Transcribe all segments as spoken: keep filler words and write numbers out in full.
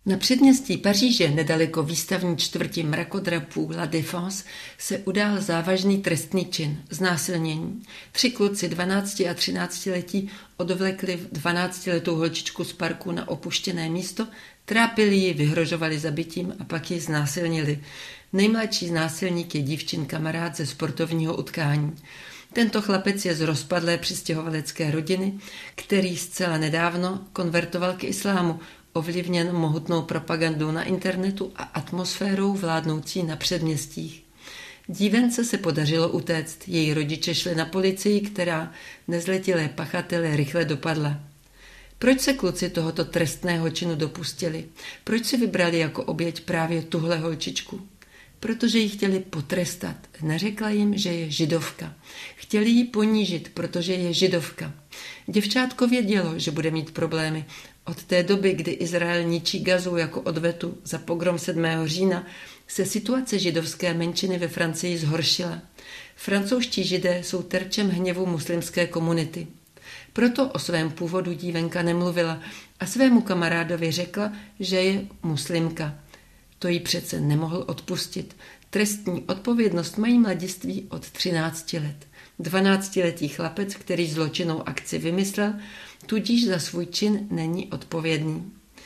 Na předměstí Paříže, nedaleko výstavní čtvrti mrakodrapů La Défense, se udál závažný trestný čin, znásilnění. Tři kluci dvanácti a třinácti letí odvlekli dvanáctiletou holčičku z parku na opuštěné místo, trápili ji, vyhrožovali zabitím a pak ji znásilnili. Nejmladší znásilník je dívčin kamarád ze sportovního utkání. Tento chlapec je z rozpadlé přistěhovalecké rodiny, který zcela nedávno konvertoval k islámu, ovlivněn mohutnou propagandou na internetu a atmosférou vládnoucí na předměstích. Dívence se podařilo utéct, její rodiče šli na policii, která nezletilé pachatele rychle dopadla. Proč se kluci tohoto trestného činu dopustili? Proč si vybrali jako oběť právě tuhle holčičku? Protože ji chtěli potrestat. Neřekla jim, že je židovka. Chtěli ji ponížit, protože je židovka. Děvčátko vědělo, že bude mít problémy. Od té doby, kdy Izrael ničí Gazu jako odvetu za pogrom sedmého října, se situace židovské menšiny ve Francii zhoršila. Francouzští židé jsou terčem hněvu muslimské komunity. Proto o svém původu dívenka nemluvila a svému kamarádovi řekla, že je muslimka. To jí přece nemohl odpustit. Trestní odpovědnost mají mladiství od třinácti let. Dvanáctiletý chlapec, který zločinnou akci vymyslel, tudíž za svůj čin není odpovědný.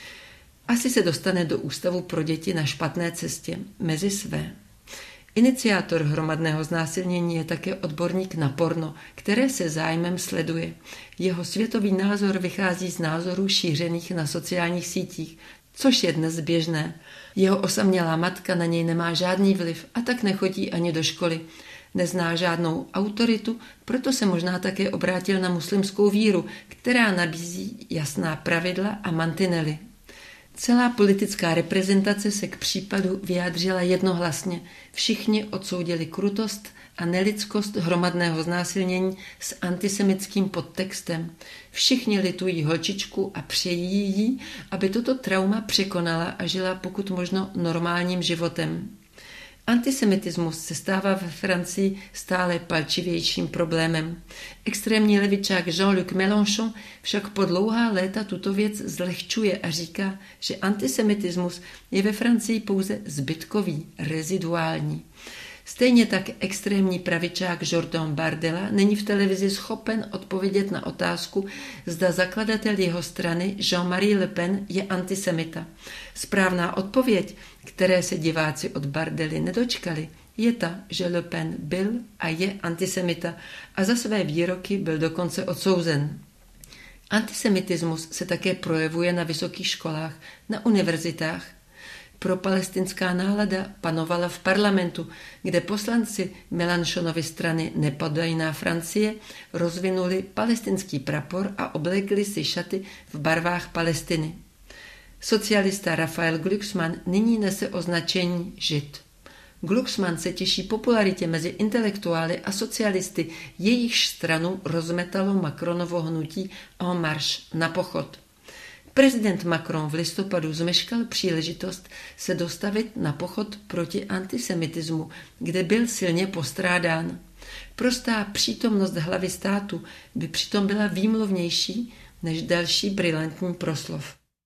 Asi se dostane do ústavu pro děti na špatné cestě, mezi své. Iniciátor hromadného znásilnění je také odborník na porno, které se zájmem sleduje. Jeho světový názor vychází z názorů šířených na sociálních sítích, což je dnes běžné. Jeho osamělá matka na něj nemá žádný vliv a tak nechodí ani do školy. Nezná žádnou autoritu, proto se možná také obrátil na muslimskou víru, která nabízí jasná pravidla a mantinely. Celá politická reprezentace se k případu vyjádřila jednohlasně. Všichni odsoudili krutost a nelidskost hromadného znásilnění s antisemickým podtextem. Všichni litují holčičku a přejí jí, aby toto trauma překonala a žila pokud možno normálním životem. Antisemitismus se stává ve Francii stále palčivějším problémem. Extrémní levičák Jean-Luc Mélenchon však po dlouhá léta tuto věc zlehčuje a říká, že antisemitismus je ve Francii pouze zbytkový, reziduální. Stejně tak extrémní pravičák Jordan Bardella není v televizi schopen odpovědět na otázku, zda zakladatel jeho strany Jean-Marie Le Pen je antisemita. Správná odpověď, které se diváci od Bardelly nedočkali, je ta, že Le Pen byl a je antisemita a za své výroky byl dokonce odsouzen. Antisemitismus se také projevuje na vysokých školách, na univerzitách. Propalestinská nálada panovala v parlamentu, kde poslanci Mélenchonovy strany Nepodajná Francie rozvinuli palestinský prapor a oblékli si šaty v barvách Palestiny. Socialista Raphael Glucksmann nyní nese označení Žid. Glucksmann se těší popularitě mezi intelektuály a socialisty, jejichž stranu rozmetalo Macronovo hnutí En Marche na pochod. Prezident Macron v listopadu zmeškal příležitost se dostavit na pochod proti antisemitismu, kde byl silně postrádán. Prostá přítomnost hlavy státu by přitom byla výmluvnější než další brilantní proslov.